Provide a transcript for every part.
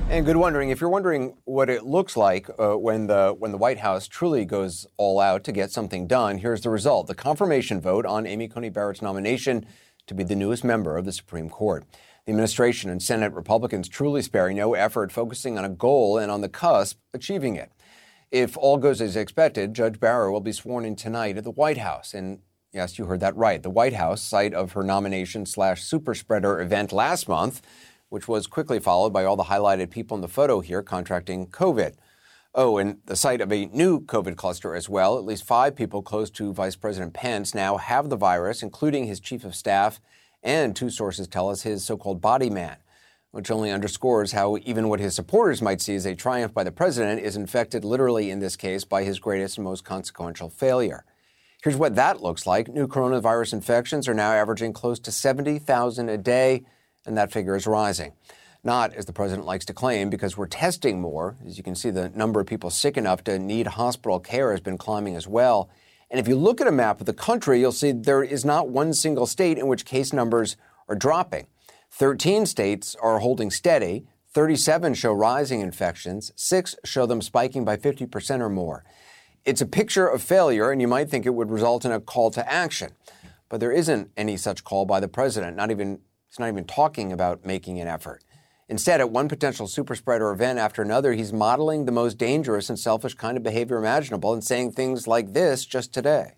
And good wondering, if you're wondering what it looks like when the White House truly goes all out to get something done, here's the result. The confirmation vote on Amy Coney Barrett's nomination to be the newest member of the Supreme Court. The administration and Senate Republicans truly sparing no effort, focusing on a goal and on the cusp achieving it. If all goes as expected, Judge Barrett will be sworn in tonight at the White House. And yes, you heard that right. The White House, site of her nomination/super spreader event last month, which was quickly followed by all the highlighted people in the photo here contracting COVID. Oh, and the site of a new COVID cluster as well. At least 5 people close to Vice President Pence now have the virus, including his chief of staff and 2 sources tell us his so-called body man, which only underscores how even what his supporters might see as a triumph by the president is infected literally in this case by his greatest and most consequential failure. Here's what that looks like. New coronavirus infections are now averaging close to 70,000 a day, and that figure is rising. Not, as the president likes to claim, because we're testing more. As you can see, the number of people sick enough to need hospital care has been climbing as well. And if you look at a map of the country, you'll see there is not one single state in which case numbers are dropping. 13 states are holding steady. 37 show rising infections. 6 show them spiking by 50% or more. It's a picture of failure, and you might think it would result in a call to action. But there isn't any such call by the president, He's not even talking about making an effort. Instead, at one potential super spreader event after another, he's modeling the most dangerous and selfish kind of behavior imaginable and saying things like this just today.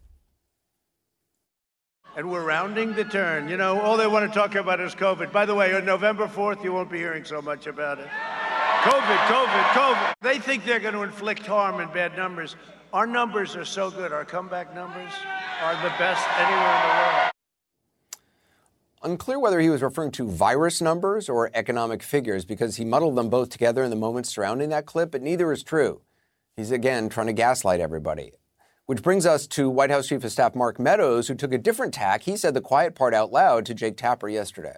And we're rounding the turn. You know, all they want to talk about is COVID. By the way, on November 4th, you won't be hearing so much about it. COVID. They think they're going to inflict harm and bad numbers. Our numbers are so good. Our comeback numbers are the best anywhere in the world. Unclear whether he was referring to virus numbers or economic figures because he muddled them both together in the moments surrounding that clip, but neither is true. He's, again, trying to gaslight everybody. Which brings us to White House Chief of Staff Mark Meadows, who took a different tack. He said the quiet part out loud to Jake Tapper yesterday.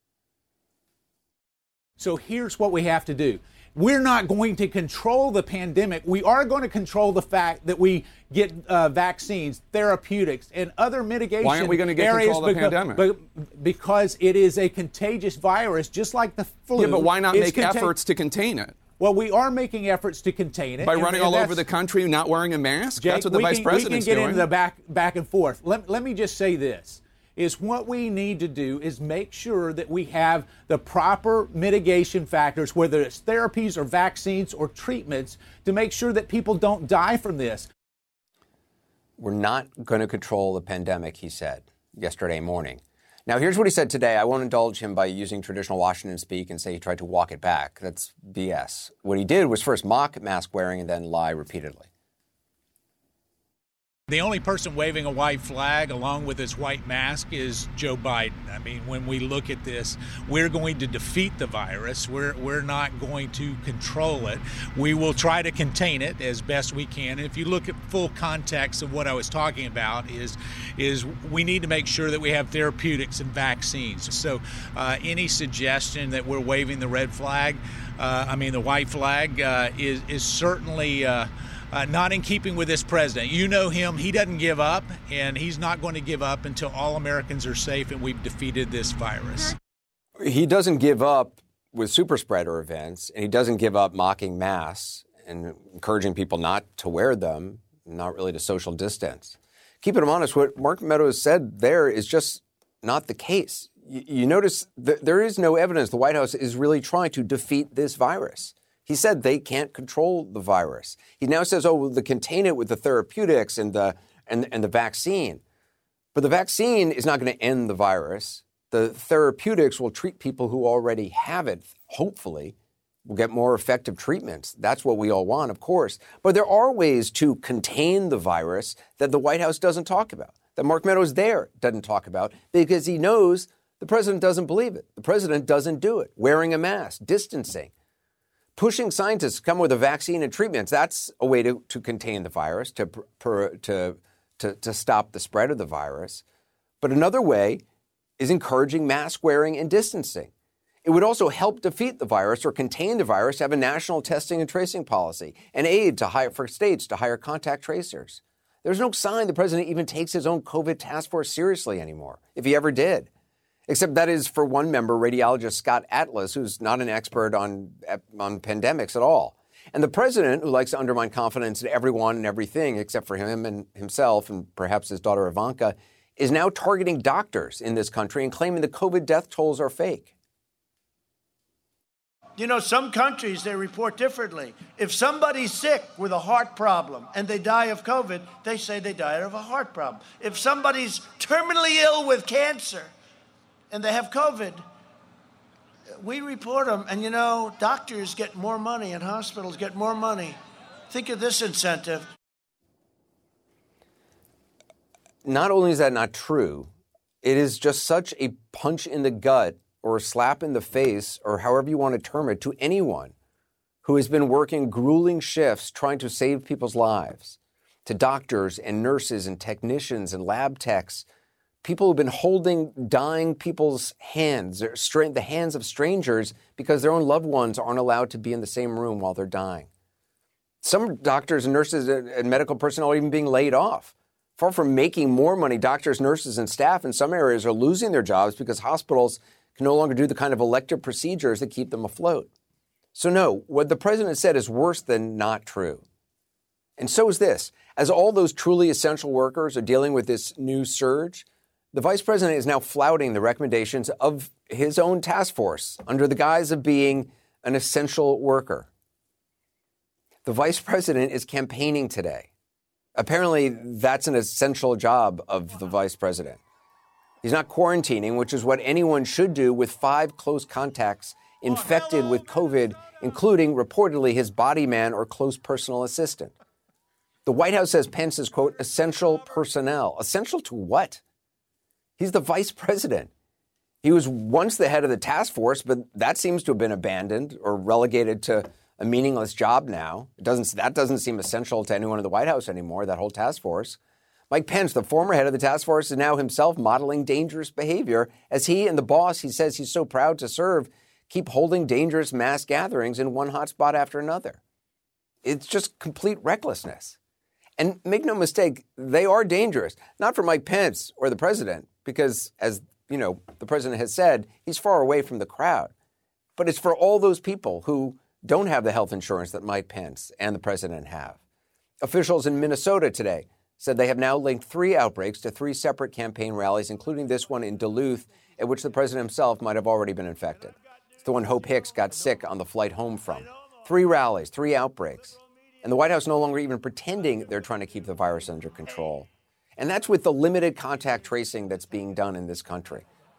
So here's what we have to do. We're not going to control the pandemic. We are going to control the fact that we get vaccines, therapeutics, and other mitigation areas. Why aren't we going to get control of the pandemic? Because it is a contagious virus, just like the flu. Yeah, but why not make efforts to contain it? Well, we are making efforts to contain it. By running all over the country, not wearing a mask? Jake, that's what the vice president's doing. We can get into the back and forth. Let me just say this. Is what we need to do is make sure that we have the proper mitigation factors, whether it's therapies or vaccines or treatments, to make sure that people don't die from this. We're not going to control the pandemic, he said yesterday morning. Now, here's what he said today. I won't indulge him by using traditional Washington speak and say he tried to walk it back. That's BS. What he did was first mock mask wearing and then lie repeatedly. The only person waving a white flag along with his white mask is Joe Biden. I mean, when we look at this, we're going to defeat the virus. We're not going to control it. We will try to contain it as best we can. And if you look at full context of what I was talking about is we need to make sure that we have therapeutics and vaccines. So any suggestion that we're waving the red flag, the white flag is certainly not in keeping with this president. You know him. He doesn't give up, and he's not going to give up until all Americans are safe and we've defeated this virus. He doesn't give up with super spreader events, and he doesn't give up mocking masks and encouraging people not to wear them, not really to social distance. Keeping him honest, what Mark Meadows said there is just not the case. You notice there is no evidence the White House is really trying to defeat this virus. He said they can't control the virus. He now says, the contain it with the therapeutics and the vaccine. But the vaccine is not going to end the virus. The therapeutics will treat people who already have it, hopefully. We'll get more effective treatments. That's what we all want, of course. But there are ways to contain the virus that the White House doesn't talk about, that Mark Meadows there doesn't talk about, because he knows the president doesn't believe it. The president doesn't do it. Wearing a mask, distancing. Pushing scientists to come with a vaccine and treatments, that's a way to contain the virus, to stop the spread of the virus. But another way is encouraging mask wearing and distancing. It would also help defeat the virus or contain the virus to have a national testing and tracing policy and aid for states to hire contact tracers. There's no sign the president even takes his own COVID task force seriously anymore, if he ever did. Except that is for one member, radiologist Scott Atlas, who's not an expert on pandemics at all. And the president, who likes to undermine confidence in everyone and everything except for him and himself and perhaps his daughter Ivanka, is now targeting doctors in this country and claiming the COVID death tolls are fake. You know, some countries, they report differently. If somebody's sick with a heart problem and they die of COVID, they say they died of a heart problem. If somebody's terminally ill with cancer and they have COVID, we report them. And, you know, doctors get more money and hospitals get more money. Think of this incentive. Not only is that not true, it is just such a punch in the gut or a slap in the face, or however you want to term it, to anyone who has been working grueling shifts trying to save people's lives, to doctors and nurses and technicians and lab techs, people who've been holding dying people's hands, the hands of strangers, because their own loved ones aren't allowed to be in the same room while they're dying. Some doctors and nurses and medical personnel are even being laid off. Far from making more money, doctors, nurses, and staff in some areas are losing their jobs because hospitals can no longer do the kind of elective procedures that keep them afloat. So no, what the president said is worse than not true. And so is this. As all those truly essential workers are dealing with this new surge, the vice president is now flouting the recommendations of his own task force under the guise of being an essential worker. The vice president is campaigning today. Apparently, that's an essential job of the vice president. He's not quarantining, which is what anyone should do with 5 close contacts infected with COVID, including reportedly his body man or close personal assistant. The White House says Pence is, quote, essential personnel. Essential to what? He's the vice president. He was once the head of the task force, but that seems to have been abandoned or relegated to a meaningless job now. That doesn't seem essential to anyone in the White House anymore, that whole task force. Mike Pence, the former head of the task force, is now himself modeling dangerous behavior as he and the boss he says he's so proud to serve keep holding dangerous mass gatherings in one hotspot after another. It's just complete recklessness. And make no mistake, they are dangerous. Not for Mike Pence or the president, because as you know, the president has said, he's far away from the crowd. But it's for all those people who don't have the health insurance that Mike Pence and the president have. Officials in Minnesota today said they have now linked 3 outbreaks to 3 separate campaign rallies, including this one in Duluth, at which the president himself might have already been infected. It's the one Hope Hicks got sick on the flight home from. 3 rallies, 3 outbreaks. And the White House no longer even pretending they're trying to keep the virus under control. And that's with the limited contact tracing that's being done in this country.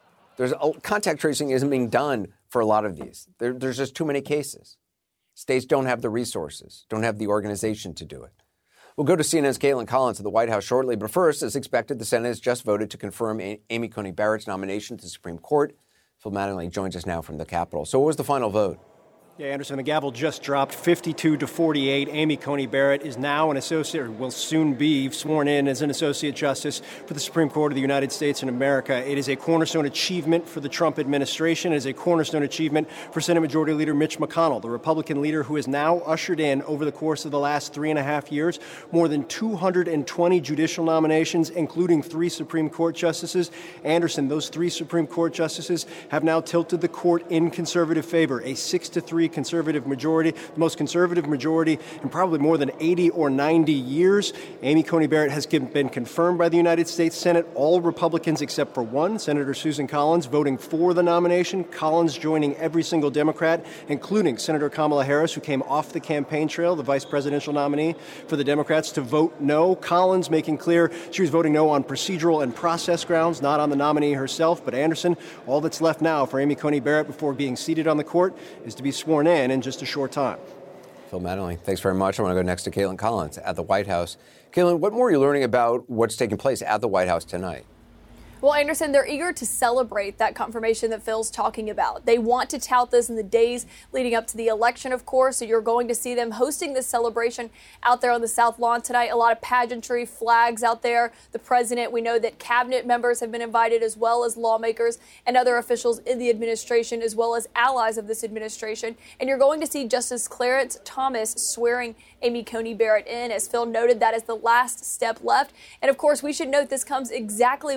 Contact tracing isn't being done for a lot of these. There's just too many cases. States don't have the resources, don't have the organization to do it. We'll go to CNN's Caitlin Collins at the White House shortly. But first, as expected, the Senate has just voted to confirm Amy Coney Barrett's nomination to the Supreme Court. Phil Mattingly joins us now from the Capitol. So what was the final vote? Yeah, Anderson, the gavel just dropped 52-48. Amy Coney Barrett is now an associate, or will soon be sworn in as an associate justice for the Supreme Court of the United States in America. It is a cornerstone achievement for the Trump administration. It is a cornerstone achievement for Senate Majority Leader Mitch McConnell, the Republican leader who has now ushered in, over the course of the last 3.5 years, more than 220 judicial nominations, including 3 Supreme Court justices. Anderson, those 3 Supreme Court justices have now tilted the court in conservative favor, a 6-3 conservative majority, the most conservative majority in probably more than 80 or 90 years. Amy Coney Barrett has been confirmed by the United States Senate. All Republicans except for one, Senator Susan Collins, voting for the nomination. Collins joining every single Democrat, including Senator Kamala Harris, who came off the campaign trail, the vice presidential nominee for the Democrats, to vote no. Collins making clear she was voting no on procedural and process grounds, not on the nominee herself. But Anderson, all that's left now for Amy Coney Barrett before being seated on the court is to be sworn in just a short time. Phil Mattingly, thanks very much. I want to go next to Caitlin Collins at the White House. Caitlin, what more are you learning about what's taking place at the White House tonight? Well, Anderson, they're eager to celebrate that confirmation that Phil's talking about. They want to tout this in the days leading up to the election, of course. So you're going to see them hosting this celebration out there on the South Lawn tonight. A lot of pageantry, flags out there. The president, we know that cabinet members have been invited, as well as lawmakers and other officials in the administration, as well as allies of this administration. And you're going to see Justice Clarence Thomas swearing Amy Coney Barrett in. As Phil noted, that is the last step left. And of course, we should note this comes exactly 1 month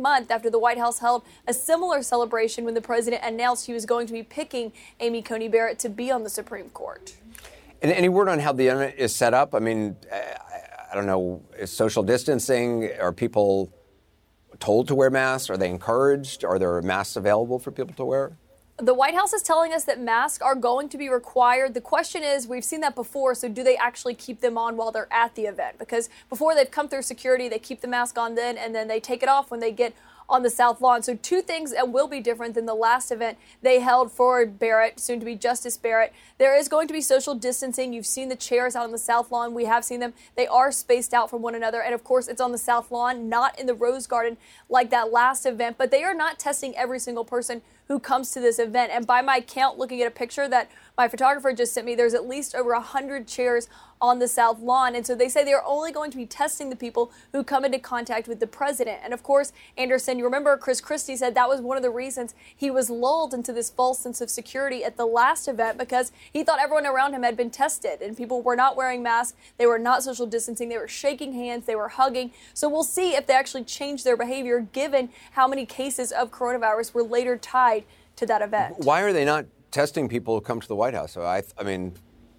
month after the White House held a similar celebration when the president announced he was going to be picking Amy Coney Barrett to be on the Supreme Court. And any word on how the event is set up? I mean, I don't know, is social distancing? Are people told to wear masks? Are they encouraged? Are there masks available for people to wear? The White House is telling us that masks are going to be required. The question is, we've seen that before, so do they actually keep them on while they're at the event? Because before they've come through security, they keep the mask on then, and then they take it off when they get on the South Lawn. So two things that will be different than the last event they held for Barrett, soon to be Justice Barrett. There is going to be social distancing. You've seen the chairs out on the South Lawn. We have seen them. They are spaced out from one another. And of course, it's on the South Lawn, not in the Rose Garden like that last event. But they are not testing every single person who comes to this event. And by my count, looking at a picture that my photographer just sent me, there's at least over 100 chairs on the South Lawn. And so they say they're only going to be testing the people who come into contact with the president. And of course, Anderson, you remember Chris Christie said that was one of the reasons he was lulled into this false sense of security at the last event, because he thought everyone around him had been tested and people were not wearing masks. They were not social distancing. They were shaking hands. They were hugging. So we'll see if they actually change their behavior, given how many cases of coronavirus were later tied to that event. Why are they not testing people who come to the White House? So I mean,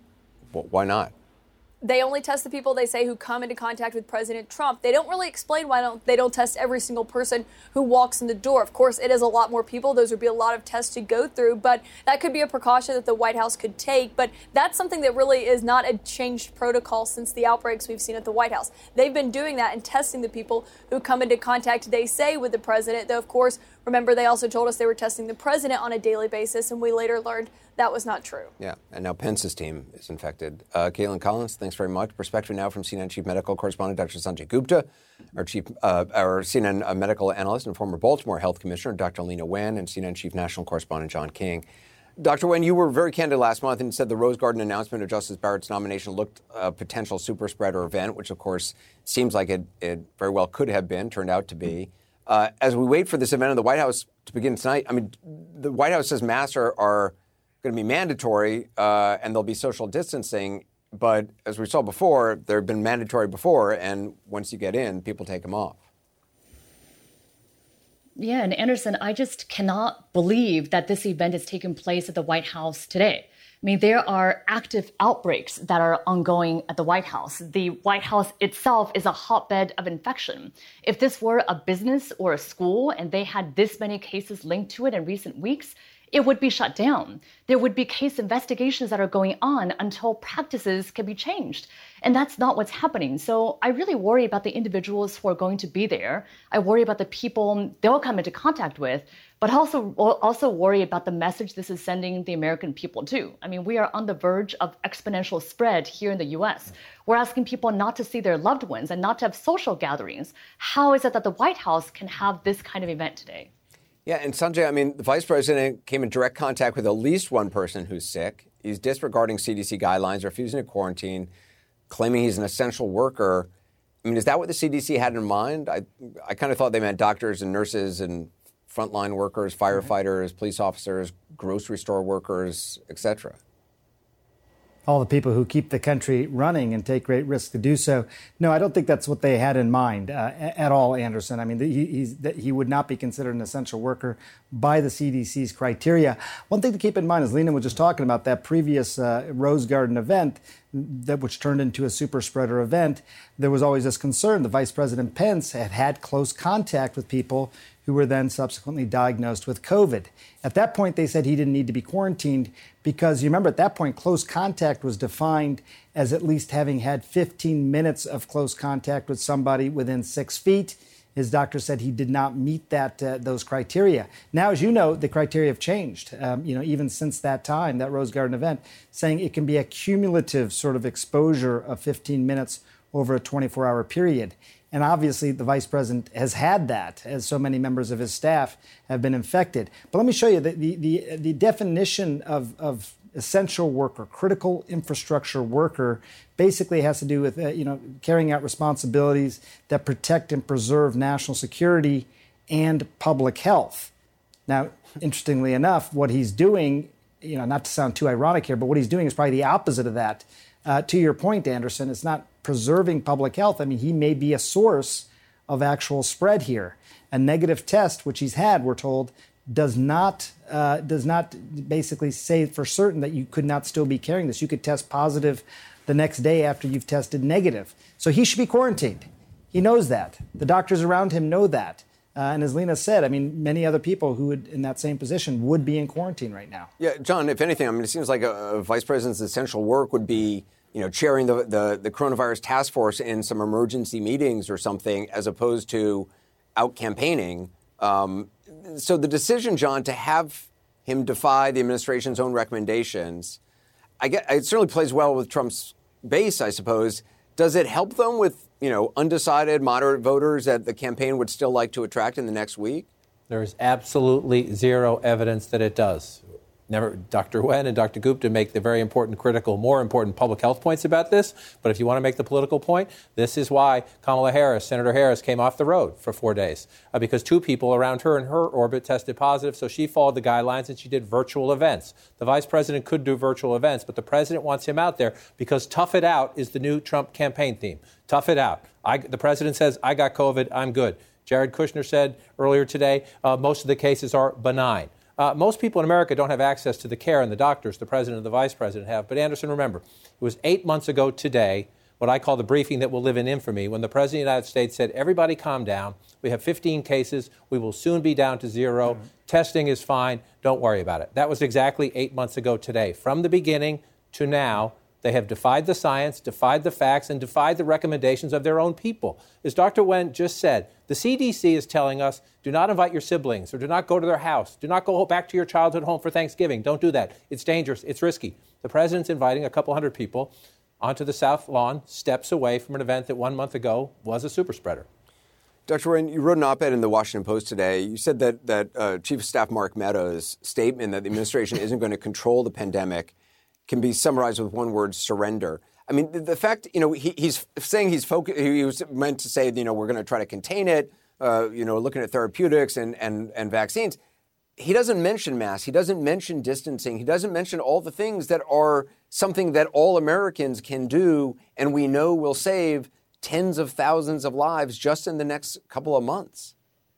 why not? They only test the people, they say, who come into contact with President Trump. They don't really explain why they don't test every single person who walks in the door. Of course, it is a lot more people. Those would be a lot of tests to go through, but that could be a precaution that the White House could take. But that's something that really is not a changed protocol since the outbreaks we've seen at the White House. They've been doing that and testing the people who come into contact, they say, with the president. Though, of course, remember, they also told us they were testing the president on a daily basis, and we later learned that was not true. Yeah, and now Pence's team is infected. Caitlin Collins, thanks very much. Perspective now from CNN Chief Medical Correspondent Dr. Sanjay Gupta, our CNN medical analyst and former Baltimore Health Commissioner Dr. Lena Wen, and CNN Chief National Correspondent John King. Dr. Wen, you were very candid last month and said the Rose Garden announcement of Justice Barrett's nomination looked a potential super spreader event, which, of course, seems like it very well could have been, turned out to be. As we wait for this event in the White House to begin tonight, I mean, the White House says masks are going to be mandatory and there'll be social distancing. But as we saw before, they've been mandatory before. And once you get in, people take them off. Yeah, and Anderson, I just cannot believe that this event is taking place at the White House today. I mean, there are active outbreaks that are ongoing at the White House. The White House itself is a hotbed of infection. If this were a business or a school and they had this many cases linked to it in recent weeks, it would be shut down. There would be case investigations that are going on until practices can be changed. And that's not what's happening. So I really worry about the individuals who are going to be there. I worry about the people they'll come into contact with, but also worry about the message this is sending the American people too. I mean, we are on the verge of exponential spread here in the U.S. We're asking people not to see their loved ones and not to have social gatherings. How is it that the White House can have this kind of event today? Yeah, and Sanjay, I mean, the vice president came in direct contact with at least one person who's sick. He's disregarding CDC guidelines, refusing to quarantine, claiming he's an essential worker. I mean, is that what the CDC had in mind? I kind of thought they meant doctors and nurses and frontline workers, firefighters, police officers, grocery store workers, et cetera. All the people who keep the country running and take great risks to do so. No, I don't think that's what they had in mind at all, Anderson. I mean, he would not be considered an essential worker by the CDC's criteria. One thing to keep in mind, as Lena was just talking about, that previous Rose Garden event, which turned into a super spreader event, there was always this concern. The Vice President Pence had close contact with people who were then subsequently diagnosed with COVID. At that point, they said he didn't need to be quarantined because, you remember, at that point, close contact was defined as at least having had 15 minutes of close contact with somebody within 6 feet. His doctor said he did not meet those criteria. Now, as you know, the criteria have changed, even since that time, that Rose Garden event, saying it can be a cumulative sort of exposure of 15 minutes over a 24-hour period. And obviously, the vice president has had that, as so many members of his staff have been infected. But let me show you the definition of essential worker, critical infrastructure worker, basically has to do with carrying out responsibilities that protect and preserve national security and public health. Now, interestingly enough, what he's doing, not to sound too ironic here, but what he's doing is probably the opposite of that. To your point, Anderson, it's not preserving public health. I mean, he may be a source of actual spread here. A negative test, which he's had, we're told, does not basically say for certain that you could not still be carrying this. You could test positive the next day after you've tested negative. So he should be quarantined. He knows that. The doctors around him know that. And as Lena said, I mean, many other people who would in that same position would be in quarantine right now. Yeah, John, if anything, I mean, it seems like a vice president's essential work would be, chairing the coronavirus task force in some emergency meetings or something, as opposed to out campaigning. So the decision, John, to have him defy the administration's own recommendations, it certainly plays well with Trump's base, I suppose. Does it help them with, undecided moderate voters that the campaign would still like to attract in the next week? There's absolutely zero evidence that it does. Dr. Wen and Dr. Gupta make the very important, critical, more important public health points about this. But if you want to make the political point, this is why Kamala Harris, Senator Harris, came off the road for 4 days. Because 2 people around her in her orbit tested positive, so she followed the guidelines and she did virtual events. The vice president could do virtual events, but the president wants him out there because tough it out is the new Trump campaign theme. Tough it out. The president says, I got COVID, I'm good. Jared Kushner said earlier today, most of the cases are benign. Most people in America don't have access to the care and the doctors the president and the vice president have. But Anderson, remember, it was 8 months ago today, what I call the briefing that will live in infamy, when the president of the United States said, everybody calm down. We have 15 cases. We will soon be down to 0. Mm-hmm. Testing is fine. Don't worry about it. That was exactly 8 months ago today. From the beginning to now, they have defied the science, defied the facts, and defied the recommendations of their own people. As Dr. Wen just said, the CDC is telling us, do not invite your siblings or do not go to their house. Do not go back to your childhood home for Thanksgiving. Don't do that. It's dangerous. It's risky. The president's inviting a couple hundred people onto the South Lawn, steps away from an event that 1 month ago was a super spreader. Dr. Wen, you wrote an op-ed in the Washington Post today. You said that Chief of Staff Mark Meadows' statement that the administration isn't going to control the pandemic can be summarized with one word: surrender. I mean, the fact, he's saying he was meant to say, we're going to try to contain it, looking at therapeutics and vaccines. He doesn't mention masks. He doesn't mention distancing. He doesn't mention all the things that are something that all Americans can do and we know will save tens of thousands of lives just in the next couple of months.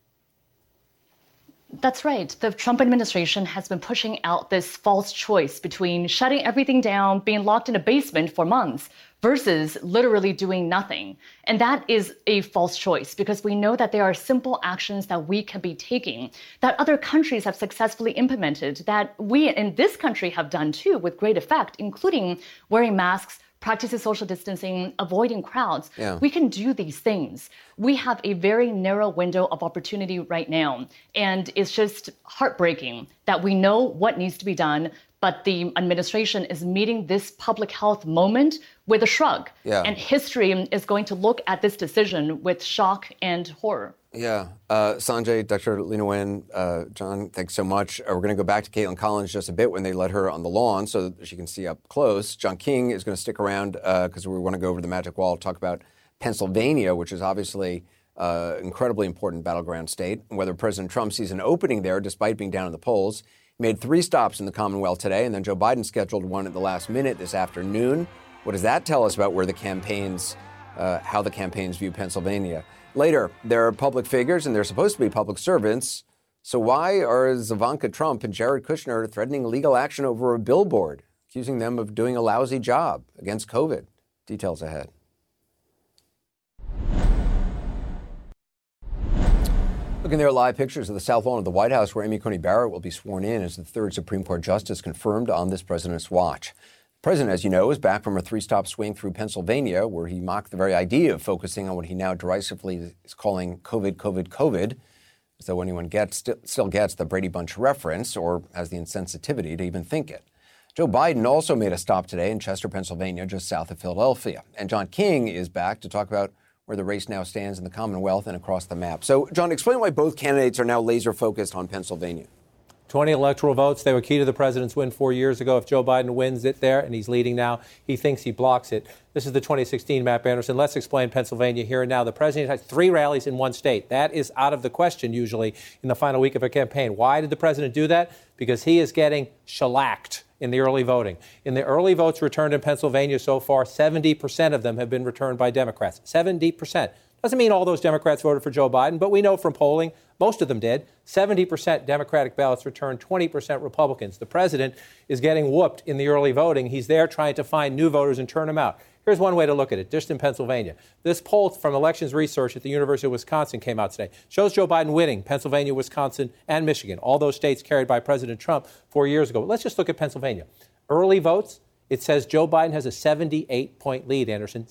That's right. The Trump administration has been pushing out this false choice between shutting everything down, being locked in a basement for months, versus literally doing nothing. And that is a false choice because we know that there are simple actions that we can be taking, that other countries have successfully implemented, that we in this country have done too with great effect, including wearing masks, practicing social distancing, avoiding crowds. Yeah. We can do these things. We have a very narrow window of opportunity right now. And it's just heartbreaking that we know what needs to be done, but the administration is meeting this public health moment with a shrug. Yeah. And history is going to look at this decision with shock and horror. Yeah. Sanjay, Dr. Leana Wen, John, thanks so much. We're going to go back to Caitlin Collins just a bit when they let her on the lawn so that she can see up close. John King is going to stick around because we want to go over the magic wall, talk about Pennsylvania, which is obviously incredibly important battleground state, and whether President Trump sees an opening there despite being down in the polls. He made 3 stops in the Commonwealth today, and then Joe Biden scheduled one at the last minute this afternoon. What does that tell us about where the campaigns, how the campaigns view Pennsylvania? Later, there are public figures, and they're supposed to be public servants. So why are Ivanka Trump and Jared Kushner threatening legal action over a billboard, accusing them of doing a lousy job against COVID? Details ahead. Looking there at live pictures of the South Lawn of the White House, where Amy Coney Barrett will be sworn in as the 3rd Supreme Court justice confirmed on this president's watch. The president, as you know, is back from a 3-stop swing through Pennsylvania, where he mocked the very idea of focusing on what he now derisively is calling COVID, as though anyone still gets the Brady Bunch reference or has the insensitivity to even think it. Joe Biden also made a stop today in Chester, Pennsylvania, just south of Philadelphia. And John King is back to talk about where the race now stands in the Commonwealth and across the map. So, John, explain why both candidates are now laser focused on Pennsylvania. 20 electoral votes. They were key to the president's win 4 years ago. If Joe Biden wins it there, and he's leading now, he thinks he blocks it. This is the 2016 map, Anderson. Let's explain Pennsylvania here and now. The president has 3 rallies in one state. That is out of the question usually in the final week of a campaign. Why did the president do that? Because he is getting shellacked in the early voting. In the early votes returned in Pennsylvania so far, 70% of them have been returned by Democrats. 70%. Doesn't mean all those Democrats voted for Joe Biden, but we know from polling, most of them did. 70% Democratic ballots returned, 20% Republicans. The president is getting whooped in the early voting. He's there trying to find new voters and turn them out. Here's one way to look at it, just in Pennsylvania. This poll from Elections Research at the University of Wisconsin came out today. Shows Joe Biden winning Pennsylvania, Wisconsin, and Michigan, all those states carried by President Trump 4 years ago. But let's just look at Pennsylvania. Early votes, it says Joe Biden has a 78-point lead, Anderson,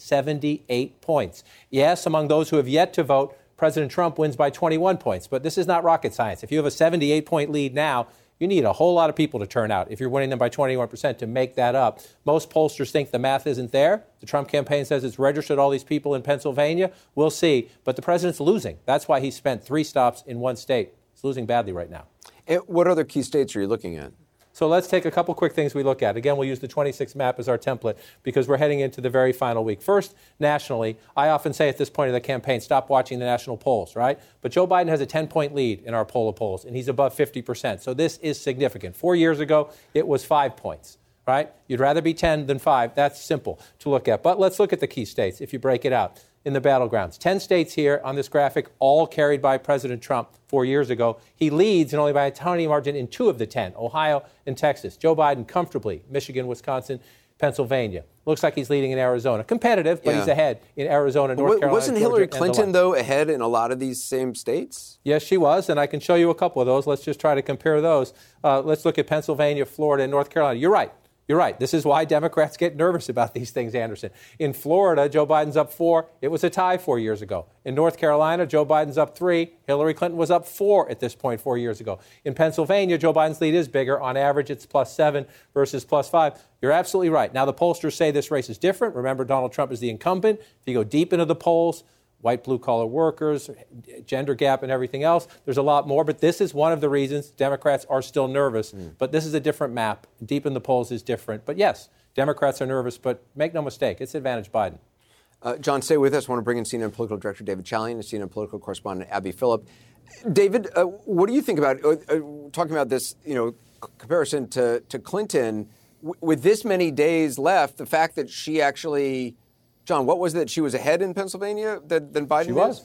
78 points. Yes, among those who have yet to vote, President Trump wins by 21 points. But this is not rocket science. If you have a 78-point lead now, you need a whole lot of people to turn out if you're winning them by 21% to make that up. Most pollsters think the math isn't there. The Trump campaign says it's registered all these people in Pennsylvania. We'll see. But the president's losing. That's why he spent 3 stops in one state. He's losing badly right now. And what other key states are you looking at? So let's take a couple quick things we look at. Again, we'll use the 26 map as our template because we're heading into the very final week. First, nationally, I often say at this point of the campaign, stop watching the national polls, right? But Joe Biden has a 10-point lead in our poll of polls, and he's above 50%. So this is significant. 4 years ago, it was 5 points, right? You'd rather be 10 than 5. That's simple to look at. But let's look at the key states if you break it out. In the battlegrounds. 10 states here on this graphic, all carried by President Trump 4 years ago. He leads, and only by a tiny margin, in 2 of the 10, Ohio and Texas. Joe Biden comfortably, Michigan, Wisconsin, Pennsylvania. Looks like he's leading in Arizona. Competitive, but he's ahead in Arizona, North Carolina, Wasn't Hillary Clinton, though, ahead in a lot of these same states? Yes, she was, and I can show you a couple of those. Let's just try to compare those. Let's look at Pennsylvania, Florida, and North Carolina. You're right. You're right. This is why Democrats get nervous about these things, Anderson. In Florida, Joe Biden's up 4. It was a tie 4 years ago. In North Carolina, Joe Biden's up 3. Hillary Clinton was up 4 at this point 4 years ago. In Pennsylvania, Joe Biden's lead is bigger. On average, it's +7 versus +5. You're absolutely right. Now, the pollsters say this race is different. Remember, Donald Trump is the incumbent. If you go deep into the polls, white, blue-collar workers, gender gap, and everything else. There's a lot more, but this is one of the reasons Democrats are still nervous. But this is a different map. Deep in the polls is different. But yes, Democrats are nervous, but make no mistake, it's advantage Biden. John, stay with us. I want to bring in CNN political director David Chalian and CNN political correspondent Abby Phillip. David, what do you think about talking about this, comparison to Clinton? With this many days left, the fact that she actually... John, what was it that she was ahead in Pennsylvania than Biden? She was.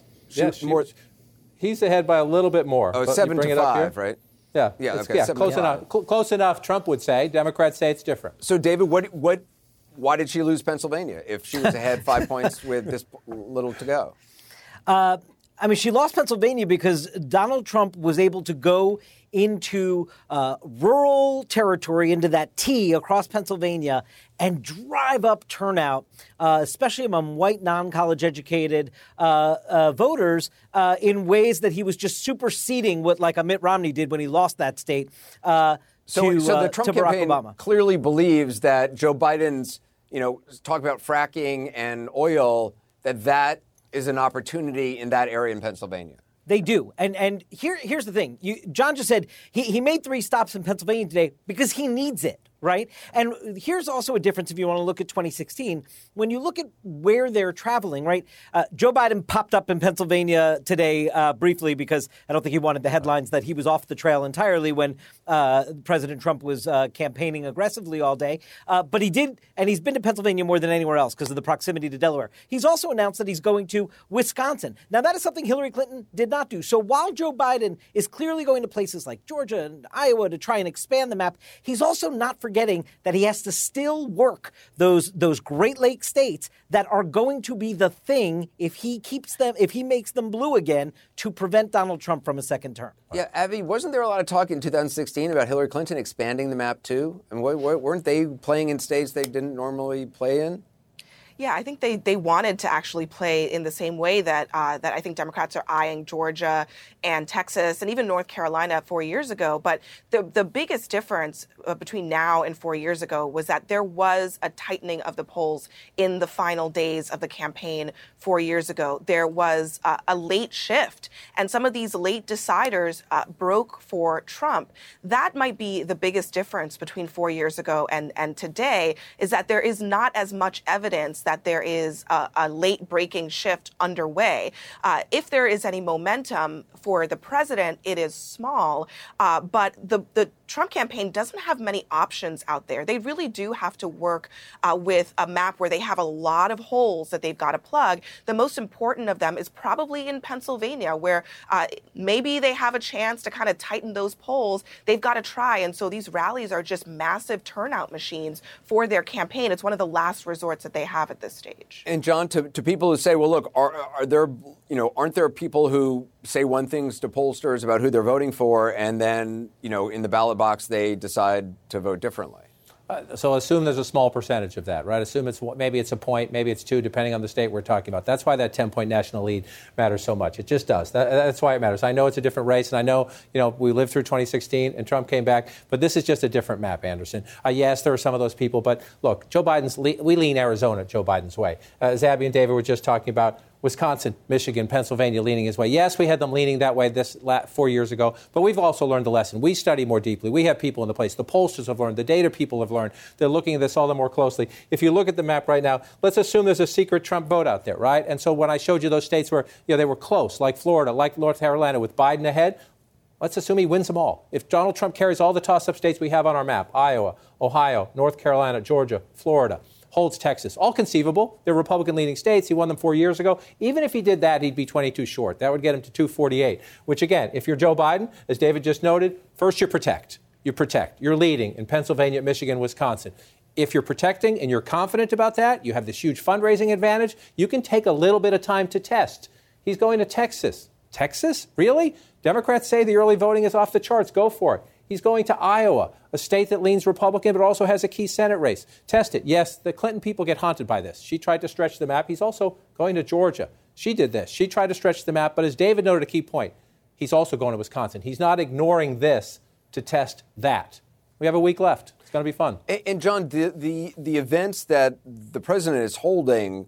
He's ahead by a little bit more. Oh, 7-5, right? Yeah. Yeah, okay. Yeah, close enough. Close enough, Trump would say. Democrats say it's different. So, David, why did she lose Pennsylvania if she was ahead 5 points with this little to go? She lost Pennsylvania because Donald Trump was able to go into rural territory, into that T across Pennsylvania, and drive up turnout, especially among white, non-college educated voters, in ways that he was just superseding what, like, a Mitt Romney did when he lost that state so the Trump campaign Obama. Clearly believes that Joe Biden's, talk about fracking and oil, that is an opportunity in that area in Pennsylvania. They do. And here's the thing. John just said he made 3 stops in Pennsylvania today because he needs it, right? And here's also a difference if you want to look at 2016. When you look at where they're traveling, right? Joe Biden popped up in Pennsylvania today briefly because I don't think he wanted the headlines that he was off the trail entirely when President Trump was campaigning aggressively all day. But he did, and he's been to Pennsylvania more than anywhere else because of the proximity to Delaware. He's also announced that he's going to Wisconsin. Now, that is something Hillary Clinton did not do. So while Joe Biden is clearly going to places like Georgia and Iowa to try and expand the map, he's also not forgetting that he has to still work those Great Lakes states that are going to be the thing if he makes them blue again to prevent Donald Trump from a second term. Yeah, Abby, wasn't there a lot of talk in 2016 about Hillary Clinton expanding the map too? And weren't they playing in states they didn't normally play in? Yeah, I think they wanted to actually play in the same way that I think Democrats are eyeing Georgia and Texas and even North Carolina 4 years ago. But the biggest difference between now and 4 years ago was that there was a tightening of the polls in the final days of the campaign 4 years ago. There was a late shift, and some of these late deciders broke for Trump. That might be the biggest difference between 4 years ago and today, is that there is not as much evidence that there is a late breaking shift underway. If there is any momentum for the president, it is small. But the Trump campaign doesn't have many options out there. They really do have to work with a map where they have a lot of holes that they've got to plug. The most important of them is probably in Pennsylvania, where maybe they have a chance to kind of tighten those polls. They've got to try. And so these rallies are just massive turnout machines for their campaign. It's one of the last resorts that they have at this stage. And John, to people who say, well, look, are there, aren't there people who say one thing to pollsters about who they're voting for, and then, in the ballot box, they decide to vote differently? So assume there's a small percentage of that, right? Assume maybe it's a point, maybe it's two, depending on the state we're talking about. That's why that 10-point national lead matters so much. It just does. That's why it matters. I know it's a different race, and I know, we lived through 2016 and Trump came back, but this is just a different map, Anderson. Yes, there are some of those people, but look, we lean Arizona Joe Biden's way. As Abby and David were just talking about, Wisconsin, Michigan, Pennsylvania leaning his way. Yes, we had them leaning that way 4 years ago, but we've also learned the lesson. We study more deeply. We have people in the place. The pollsters have learned. The data people have learned. They're looking at this all the more closely. If you look at the map right now, let's assume there's a secret Trump vote out there, right? And so when I showed you those states where they were close, like Florida, like North Carolina, with Biden ahead, let's assume he wins them all. If Donald Trump carries all the toss-up states we have on our map, Iowa, Ohio, North Carolina, Georgia, Florida, holds Texas. All conceivable. They're Republican-leading states. He won them 4 years ago. Even if he did that, he'd be 22 short. That would get him to 248, which, again, if you're Joe Biden, as David just noted, first you protect. You protect. You're leading in Pennsylvania, Michigan, Wisconsin. If you're protecting and you're confident about that, you have this huge fundraising advantage, you can take a little bit of time to test. He's going to Texas. Texas? Really? Democrats say the early voting is off the charts. Go for it. He's going to Iowa, a state that leans Republican but also has a key Senate race. Test it. Yes, the Clinton people get haunted by this. She tried to stretch the map. He's also going to Georgia. She did this. She tried to stretch the map. But as David noted, a key point, he's also going to Wisconsin. He's not ignoring this to test that. We have a week left. It's going to be fun. And John, the events that the president is holding,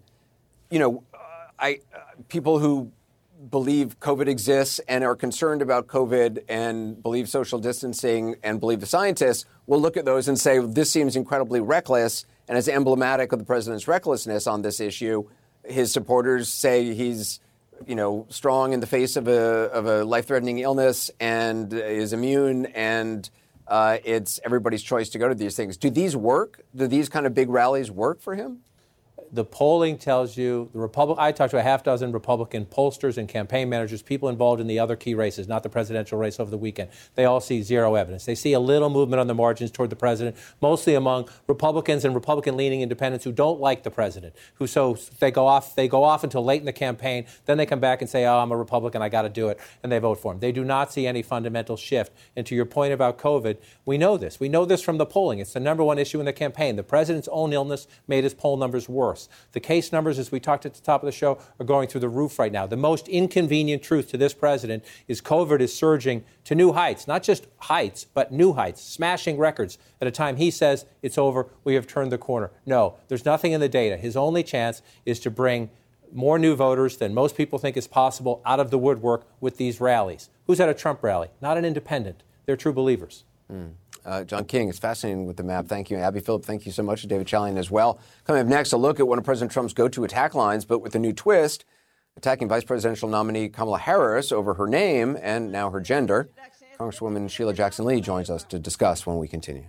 people who believe COVID exists and are concerned about COVID and believe social distancing and believe the scientists will look at those and say, this seems incredibly reckless and is emblematic of the president's recklessness on this issue. His supporters say he's, strong in the face of a life-threatening illness and is immune, and it's everybody's choice to go to these things. Do these work? Do these kind of big rallies work for him? The polling tells you I talked to a half dozen Republican pollsters and campaign managers, people involved in the other key races, not the presidential race over the weekend. They all see zero evidence. They see a little movement on the margins toward the president, mostly among Republicans and Republican-leaning independents who don't like the president, they go off until late in the campaign, then they come back and say, oh, I'm a Republican, I got to do it, and they vote for him. They do not see any fundamental shift. And to your point about COVID, we know this. We know this from the polling. It's the number one issue in the campaign. The president's own illness made his poll numbers worse. The case numbers, as we talked at the top of the show, are going through the roof right now. The most inconvenient truth to this president is COVID is surging to new heights, not just heights, but new heights, smashing records at a time he says it's over, we have turned the corner. No, there's nothing in the data. His only chance is to bring more new voters than most people think is possible out of the woodwork with these rallies. Who's at a Trump rally? Not an independent. They're true believers. John King, it's fascinating with the map. Thank you. Abby Phillip, thank you so much. David Chalian as well. Coming up next, a look at one of President Trump's go-to attack lines, but with a new twist, attacking vice presidential nominee Kamala Harris over her name and now her gender. Congresswoman Sheila Jackson Lee joins us to discuss when we continue.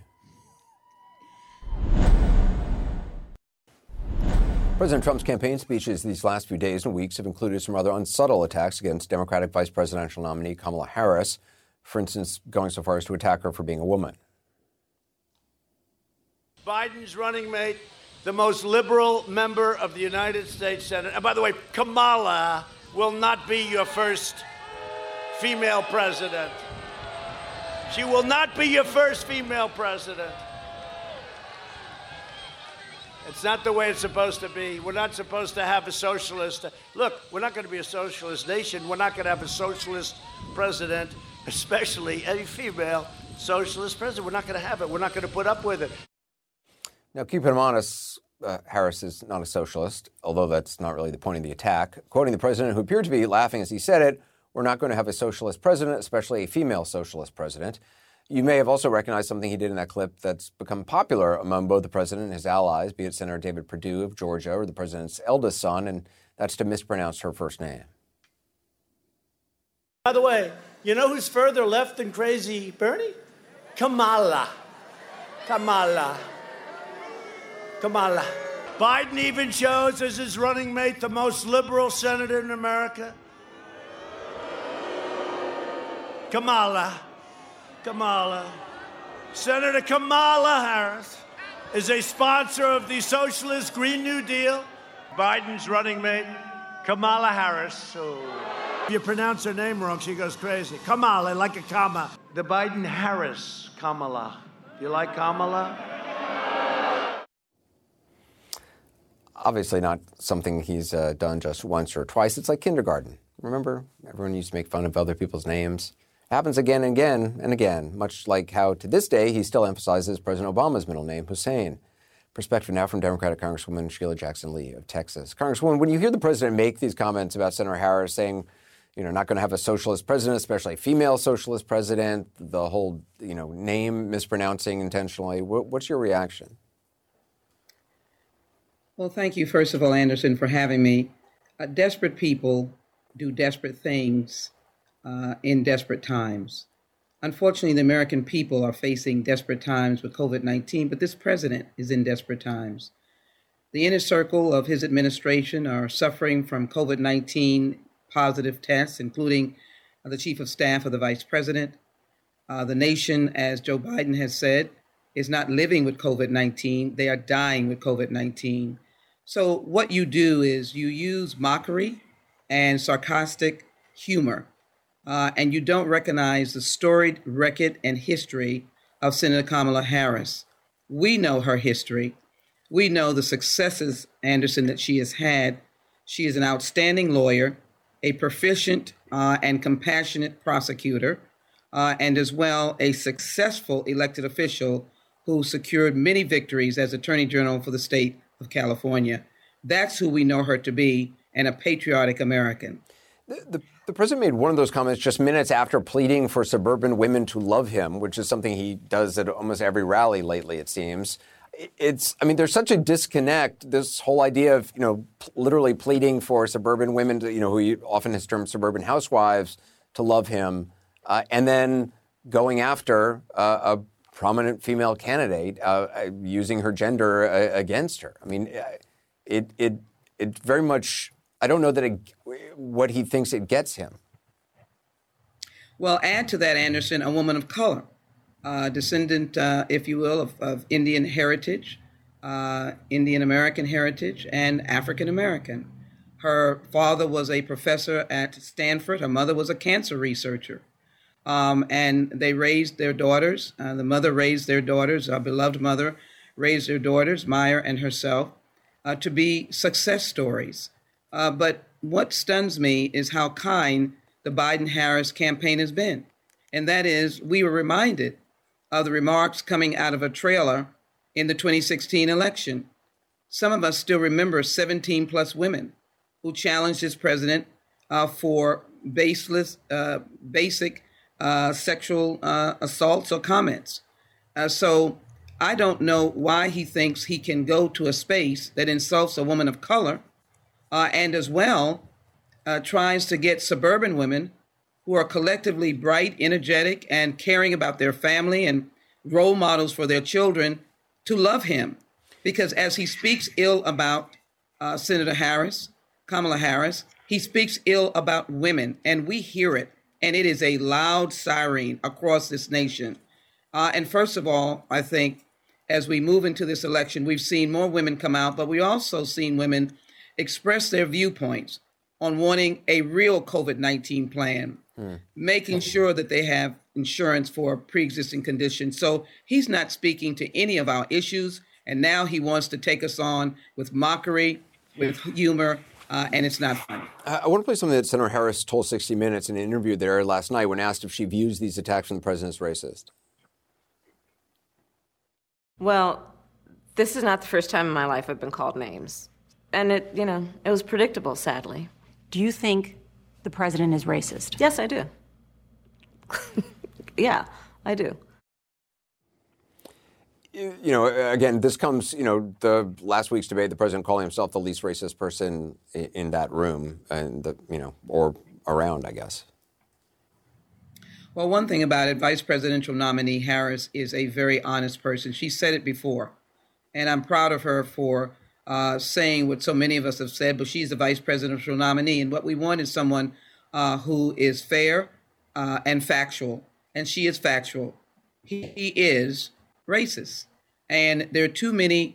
President Trump's campaign speeches these last few days and weeks have included some rather unsubtle attacks against Democratic vice presidential nominee Kamala Harris, for instance, going so far as to attack her for being a woman. Biden's running mate, the most liberal member of the United States Senate. And by the way, Kamala will not be your first female president. She will not be your first female president. It's not the way it's supposed to be. We're not supposed to have a socialist. Look, we're not going to be a socialist nation. We're not going to have a socialist president, especially a female socialist president. We're not going to have it. We're not going to put up with it. Now, keep him honest, Harris is not a socialist, although that's not really the point of the attack. Quoting the president, who appeared to be laughing as he said it, we're not going to have a socialist president, especially a female socialist president. You may have also recognized something he did in that clip that's become popular among both the president and his allies, be it Senator David Perdue of Georgia or the president's eldest son, and that's to mispronounce her first name. By the way, you know who's further left than crazy Bernie? Kamala. Biden even chose as his running mate the most liberal senator in America. Kamala. Senator Kamala Harris is a sponsor of the Socialist Green New Deal. Biden's running mate, Kamala Harris. If you pronounce her name wrong, she goes crazy. Kamala, like a comma. The Biden-Harris Kamala. You like Kamala? Obviously not something he's done just once or twice. It's like kindergarten. Remember? Everyone used to make fun of other people's names. It happens again and again and again, much like how to this day he still emphasizes President Obama's middle name, Hussein. Perspective now from Democratic Congresswoman Sheila Jackson Lee of Texas. Congresswoman, when you hear the president make these comments about Senator Harris saying, not going to have a socialist president, especially a female socialist president, the whole, name mispronouncing intentionally, what's your reaction? Well, thank you, first of all, Anderson, for having me. Desperate people do desperate things in desperate times. Unfortunately, the American people are facing desperate times with COVID-19, but this president is in desperate times. The inner circle of his administration are suffering from COVID-19 positive tests, including the chief of staff of the vice president. The nation, as Joe Biden has said, is not living with COVID-19. They are dying with COVID-19. So what you do is you use mockery and sarcastic humor, and you don't recognize the storied record and history of Senator Kamala Harris. We know her history. We know the successes, Anderson, that she has had. She is an outstanding lawyer, a proficient and compassionate prosecutor, and as well a successful elected official who secured many victories as Attorney General for the state of California. That's who we know her to be, and a patriotic American. The president made one of those comments just minutes after pleading for suburban women to love him, which is something he does at almost every rally lately, it seems. There's such a disconnect, this whole idea of, literally pleading for suburban women, to, who he often has termed suburban housewives, to love him, and then going after a prominent female candidate, using her gender against her. It very much, I don't know that what he thinks it gets him. Well, add to that, Anderson, a woman of color. Descendant, if you will, of Indian heritage, Indian American heritage, and African American. Her father was a professor at Stanford. Her mother was a cancer researcher. And they raised their daughters. The mother raised their daughters. Our beloved mother raised their daughters, Maya and herself, to be success stories. But what stuns me is how kind the Biden-Harris campaign has been. And that is, we were reminded of the remarks coming out of a trailer in the 2016 election. Some of us still remember 17 plus women who challenged this president for baseless, basic sexual assaults or comments. So I don't know why he thinks he can go to a space that insults a woman of color and as well tries to get suburban women who are collectively bright, energetic, and caring about their family and role models for their children to love him. Because as he speaks ill about Senator Harris, Kamala Harris, he speaks ill about women, and we hear it, and it is a loud siren across this nation. And first of all, I think as we move into this election, we've seen more women come out, but we also seen women express their viewpoints on wanting a real COVID-19 plan, making sure that they have insurance for pre-existing conditions. So he's not speaking to any of our issues, and now he wants to take us on with mockery, with humor, and it's not funny. I want to play something that Senator Harris told 60 Minutes in an interview there last night when asked if she views these attacks from the president as racist. Well, this is not the first time in my life I've been called names. And it was predictable, sadly. Do you think the president is racist? Yes, I do. Yeah, I do. Again, this comes, the last week's debate, the president calling himself the least racist person in that room and, or around, I guess. Well, one thing about it, Vice Presidential nominee Harris is a very honest person. She said it before, and I'm proud of her for saying what so many of us have said, but she's the Vice Presidential nominee. And what we want is someone who is fair and factual, and she is factual. He is racist. And there are too many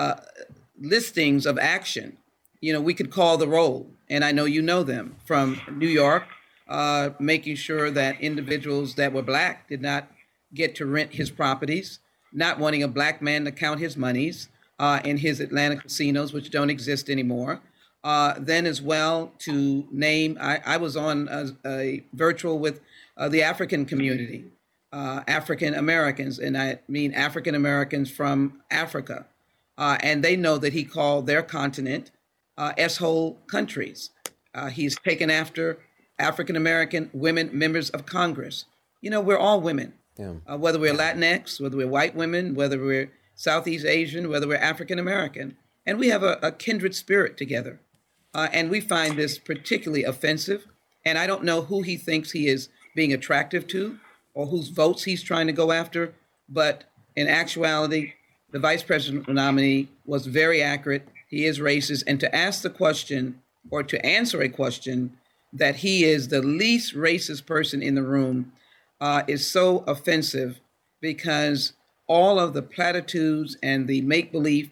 listings of action. We could call the roll, and I know you know them, from New York, making sure that individuals that were black did not get to rent his properties, not wanting a black man to count his monies in his Atlanta casinos, which don't exist anymore. Then as well to name, I was on a virtual with the African community, African Americans, and I mean African Americans from Africa. And they know that he called their continent S-hole countries. He's taken after African American women members of Congress. We're all women, whether we're Latinx, whether we're white women, whether we're Southeast Asian, whether we're African American. And we have a kindred spirit together. And we find this particularly offensive. And I don't know who he thinks he is being attractive to or whose votes he's trying to go after. But in actuality, the vice presidential nominee was very accurate. He is racist. And to ask the question or to answer a question that he is the least racist person in the room is so offensive, because all of the platitudes and the make-believe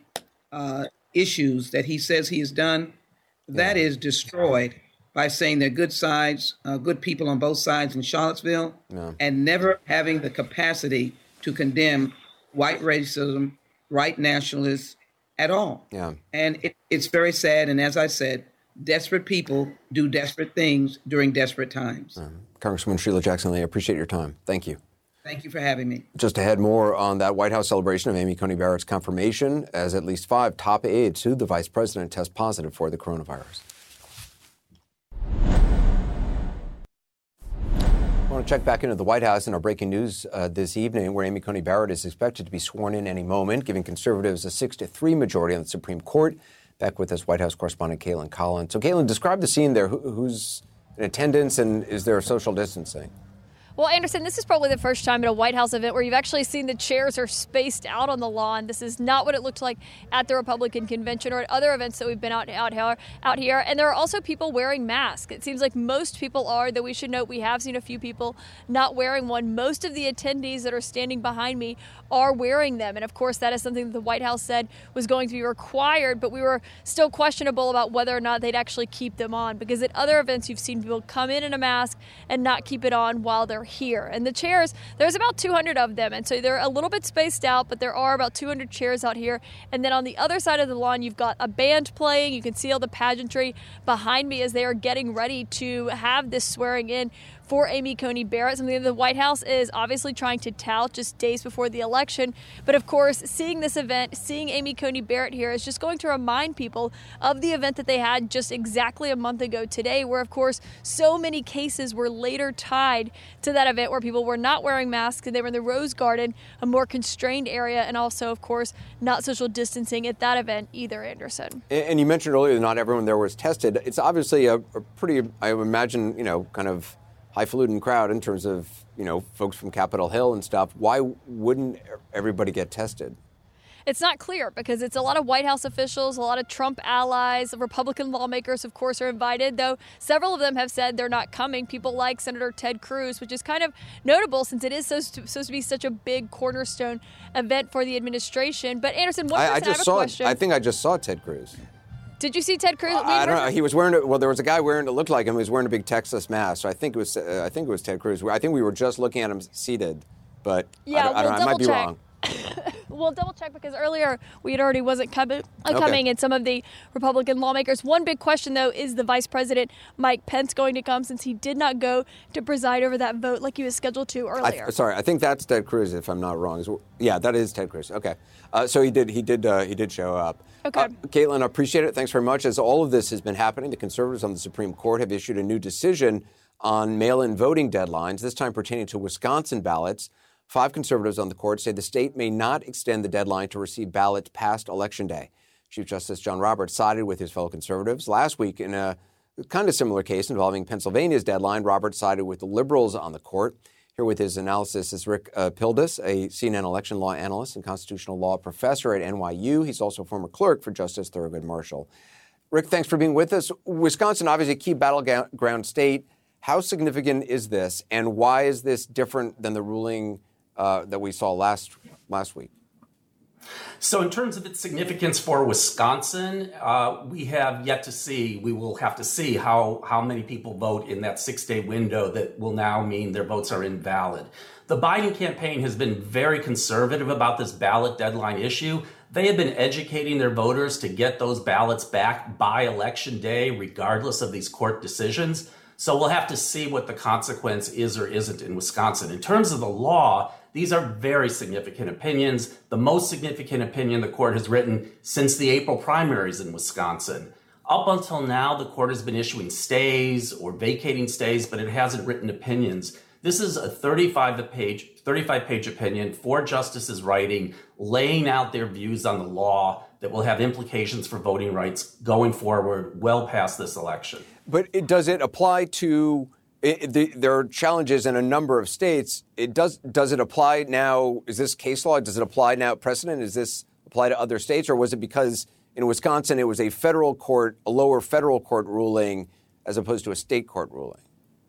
issues that he says he has done, that is destroyed by saying they're good sides, good people on both sides in Charlottesville, and never having the capacity to condemn white racism, white nationalists at all. And it's very sad. And as I said, desperate people do desperate things during desperate times. Congresswoman Sheila Jackson Lee, I appreciate your time. Thank you. Thank you for having me. Just ahead, more on that White House celebration of Amy Coney Barrett's confirmation as at least 5 top aides to the vice president test positive for the coronavirus. I want to check back into the White House in our breaking news this evening, where Amy Coney Barrett is expected to be sworn in any moment, giving conservatives a 6-3 majority on the Supreme Court. Back with us, White House correspondent Caitlin Collins. So, Caitlin, describe the scene there. Who's in attendance, and is there social distancing? Well, Anderson, this is probably the first time at a White House event where you've actually seen the chairs are spaced out on the lawn. This is not what it looked like at the Republican convention or at other events that we've been out here. And there are also people wearing masks. It seems like most people are, though we should note we have seen a few people not wearing one. Most of the attendees that are standing behind me are wearing them. And of course, that is something that the White House said was going to be required, but we were still questionable about whether or not they'd actually keep them on, because at other events you've seen people come in a mask and not keep it on while they're here. And the chairs, there's about 200 of them, and so they're a little bit spaced out, but there are about 200 chairs out here. And then on the other side of the lawn, you've got a band playing. You can see all the pageantry behind me as they are getting ready to have this swearing in for Amy Coney Barrett, something that the White House is obviously trying to tout just days before the election. But of course, seeing this event, seeing Amy Coney Barrett here is just going to remind people of the event that they had just exactly a month ago today, where of course so many cases were later tied to that event where people were not wearing masks and they were in the Rose Garden, a more constrained area, and also of course not social distancing at that event either, Anderson. And you mentioned earlier that not everyone there was tested. It's obviously a pretty, I would imagine, kind of highfalutin crowd in terms of, folks from Capitol Hill and stuff. Why wouldn't everybody get tested? It's not clear, because it's a lot of White House officials, a lot of Trump allies, Republican lawmakers, of course, are invited, though several of them have said they're not coming. People like Senator Ted Cruz, which is kind of notable since it is supposed to be such a big cornerstone event for the administration. But Anderson, one person, I have a question. I think I just saw Ted Cruz. Did you see Ted Cruz? I don't know. He was wearing it. Well, there was a guy wearing it looked like him. He was wearing a big Texas mask. So I think it was Ted Cruz. I think we were just looking at him seated, but yeah, I don't know. I might be wrong. We'll double check, because earlier we had already wasn't coming, and some of the Republican lawmakers. One big question, though, is the Vice President Mike Pence going to come, since he did not go to preside over that vote like he was scheduled to earlier? I think that's Ted Cruz, if I'm not wrong. Yeah, that is Ted Cruz. Okay, so he did show up. Okay. Caitlin, I appreciate it. Thanks very much. As all of this has been happening, the conservatives on the Supreme Court have issued a new decision on mail-in voting deadlines, this time pertaining to Wisconsin ballots. 5 conservatives on the court say the state may not extend the deadline to receive ballots past Election Day. Chief Justice John Roberts sided with his fellow conservatives. Last week, in a kind of similar case involving Pennsylvania's deadline, Roberts sided with the liberals on the court. Here with his analysis is Rick Pildes, a CNN election law analyst and constitutional law professor at NYU. He's also a former clerk for Justice Thurgood Marshall. Rick, thanks for being with us. Wisconsin, obviously a key battleground state. How significant is this, and why is this different than the ruling that we saw last week? So in terms of its significance for Wisconsin, we will have to see how many people vote in that 6-day window that will now mean their votes are invalid. The Biden campaign has been very conservative about this ballot deadline issue. They have been educating their voters to get those ballots back by Election Day, regardless of these court decisions. So we'll have to see what the consequence is or isn't in Wisconsin. In terms of the law, these are very significant opinions, the most significant opinion the court has written since the April primaries in Wisconsin. Up until now, the court has been issuing stays or vacating stays, but it hasn't written opinions. This is a 35-page opinion, 4 justices writing, laying out their views on the law that will have implications for voting rights going forward well past this election. But does it apply to... there are challenges in a number of states. Does it apply now? Is this case law? Does it apply now precedent? Does this apply to other states? Or was it because in Wisconsin it was a lower federal court ruling as opposed to a state court ruling?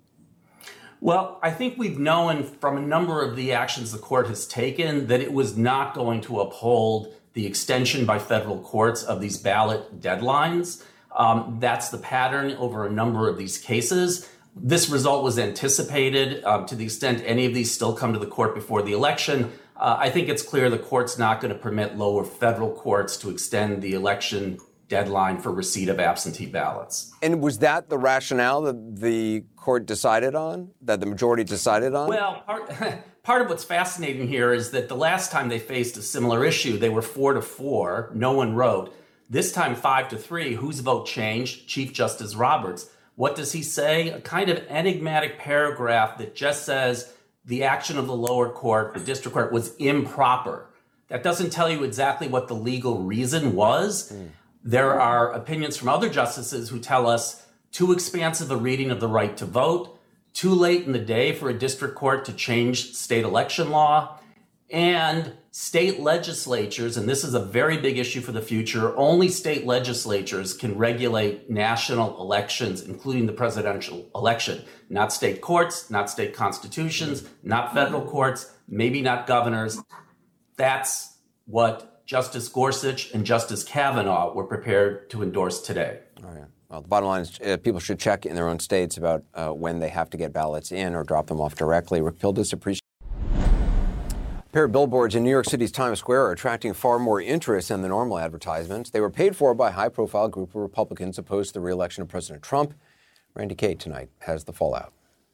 Well, I think we've known from a number of the actions the court has taken that it was not going to uphold the extension by federal courts of these ballot deadlines. That's the pattern over a number of these cases. This result was anticipated to the extent any of these still come to the court before the election. I think it's clear the court's not going to permit lower federal courts to extend the election deadline for receipt of absentee ballots. And was that the rationale that the court decided on, that the majority decided on? Well, part of what's fascinating here is that the last time they faced a similar issue, they were 4-4. No one wrote. This time, 5-3. Whose vote changed? Chief Justice Roberts. What does he say? A kind of enigmatic paragraph that just says the action of the lower court, the district court, was improper. That doesn't tell you exactly what the legal reason was. There are opinions from other justices who tell us too expansive a reading of the right to vote, too late in the day for a district court to change state election law, and state legislatures, and this is a very big issue for the future, only state legislatures can regulate national elections, including the presidential election. Not state courts, not state constitutions, not federal courts, maybe not governors. That's what Justice Gorsuch and Justice Kavanaugh were prepared to endorse today. Oh, yeah. Well, the bottom line is people should check in their own states about when they have to get ballots in or drop them off directly. Rick Pildes, appreciate A pair of billboards in New York City's Times Square are attracting far more interest than the normal advertisements. They were paid for by a high-profile group of Republicans opposed to the re-election of President Trump. Randy Kate tonight has the fallout.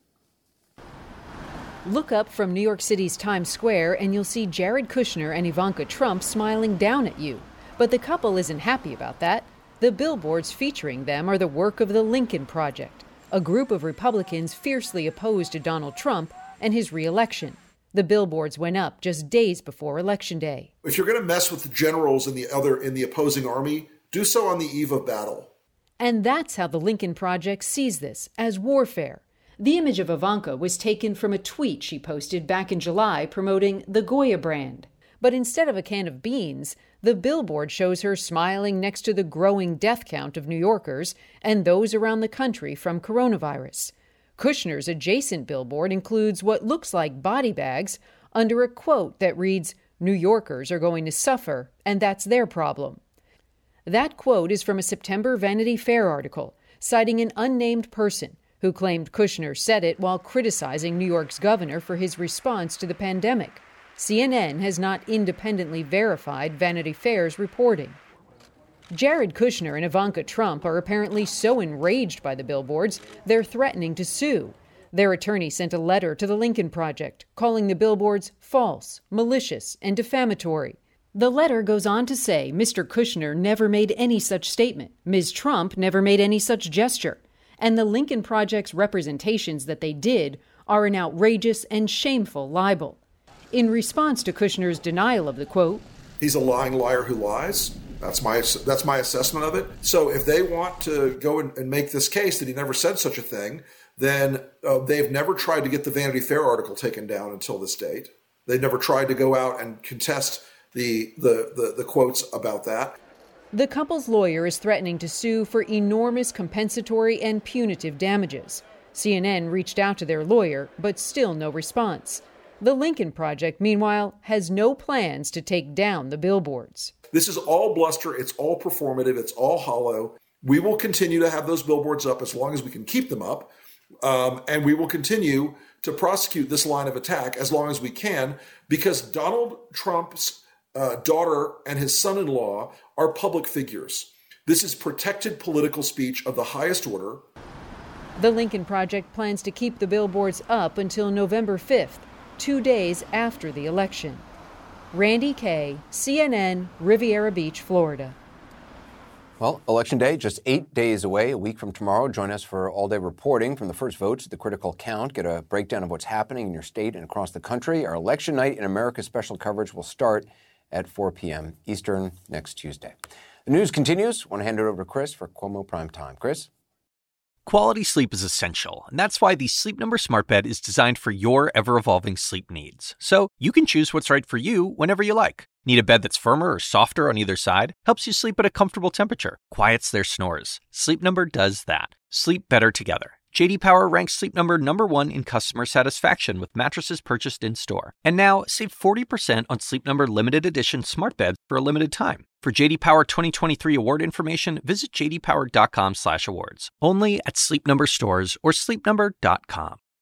Look up from New York City's Times Square and you'll see Jared Kushner and Ivanka Trump smiling down at you. But the couple isn't happy about that. The billboards featuring them are the work of the Lincoln Project, a group of Republicans fiercely opposed to Donald Trump and his re-election. The billboards went up just days before Election Day. If you're going to mess with the generals in the opposing army, do so on the eve of battle. And that's how the Lincoln Project sees this, as warfare. The image of Ivanka was taken from a tweet she posted back in July promoting the Goya brand. But instead of a can of beans, the billboard shows her smiling next to the growing death count of New Yorkers and those around the country from coronavirus. Kushner's adjacent billboard includes what looks like body bags under a quote that reads, "New Yorkers are going to suffer, and that's their problem." That quote is from a September Vanity Fair article, citing an unnamed person who claimed Kushner said it while criticizing New York's governor for his response to the pandemic. CNN has not independently verified Vanity Fair's reporting. Jared Kushner and Ivanka Trump are apparently so enraged by the billboards, they're threatening to sue. Their attorney sent a letter to the Lincoln Project, calling the billboards false, malicious, and defamatory. The letter goes on to say Mr. Kushner never made any such statement, Ms. Trump never made any such gesture, and the Lincoln Project's representations that they did are an outrageous and shameful libel. In response to Kushner's denial of the quote, "He's a lying liar who lies." That's my assessment of it. So if they want to go and make this case that he never said such a thing, then they've never tried to get the Vanity Fair article taken down until this date. They've never tried to go out and contest the quotes about that. The couple's lawyer is threatening to sue for enormous compensatory and punitive damages. CNN reached out to their lawyer, but still no response. The Lincoln Project, meanwhile, has no plans to take down the billboards. This is all bluster. It's all performative. It's all hollow. We will continue to have those billboards up as long as we can keep them up. And we will continue to prosecute this line of attack as long as we can, because Donald Trump's daughter and his son-in-law are public figures. This is protected political speech of the highest order. The Lincoln Project plans to keep the billboards up until November 5th, 2 days after the election. Randy Kaye, CNN, Riviera Beach, Florida. Well, Election Day, just 8 days away, a week from tomorrow. Join us for all-day reporting from the first votes to the critical count. Get a breakdown of what's happening in your state and across the country. Our Election Night in America special coverage will start at 4 p.m. Eastern next Tuesday. The news continues. I want to hand it over to Chris for Cuomo Prime Time. Chris? Quality sleep is essential, and that's why the Sleep Number Smart Bed is designed for your ever-evolving sleep needs. So you can choose what's right for you whenever you like. Need a bed that's firmer or softer on either side? Helps you sleep at a comfortable temperature. Quiets their snores. Sleep Number does that. Sleep better together. J.D. Power ranks Sleep Number #1 in customer satisfaction with mattresses purchased in-store. And now, save 40% on Sleep Number limited edition smart beds for a limited time. For J.D. Power 2023 award information, visit jdpower.com/awards. Only at Sleep Number stores or sleepnumber.com.